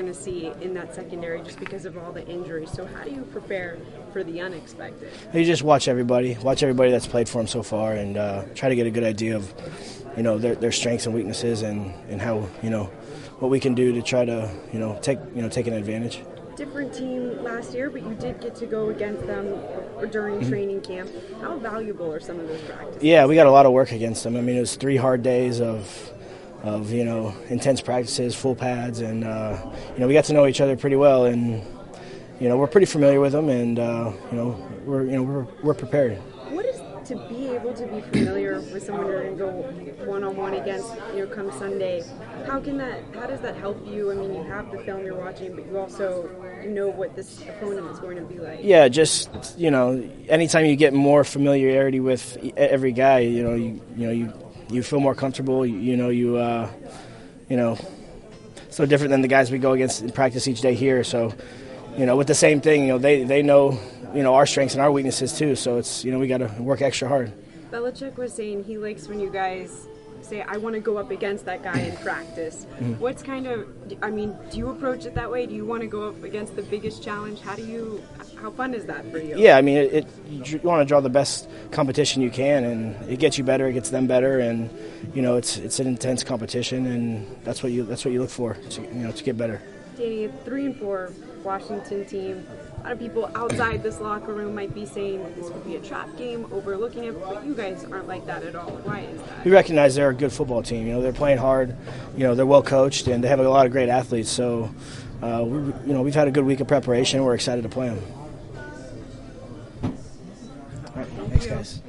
to see in that secondary just because of all the injuries. So how do you prepare for the unexpected? You just watch everybody that's played for them so far, and try to get a good idea of, their strengths and weaknesses, and how, what we can do to try to, take an advantage. Different team last year, but you did get to go against them during training camp. How valuable are some of those practices? Yeah, we got a lot of work against them. I mean, it was 3 hard days of intense practices, full pads, and we got to know each other pretty well, and we're pretty familiar with them, and we're prepared. What is to be able to be familiar with someone you're going to go one-on-one against, come Sunday? How does that help you? I mean, you have the film you're watching, but you also know what this opponent is going to be like. Yeah, just anytime you get more familiarity with every guy, you feel more comfortable. So different than the guys we go against in practice each day here. So, with the same thing, they know our strengths and our weaknesses too. So it's we got to work extra hard. Belichick was saying he likes when you guys say, I want to go up against that guy in practice. What's do you approach it that way? Do you want to go up against the biggest challenge? How fun is that for you? Yeah, I mean, you want to draw the best competition you can, and it gets you better, it gets them better, and it's an intense competition, and that's what you look for to get better. Danny, 3-4 Washington team. A lot of people outside this locker room might be saying this could be a trap game, overlooking it, but you guys aren't like that at all. Why is that? We recognize they're a good football team. They're playing hard. They're well coached, and they have a lot of great athletes. So, we've had a good week of preparation. We're excited to play them. All right, thanks, guys.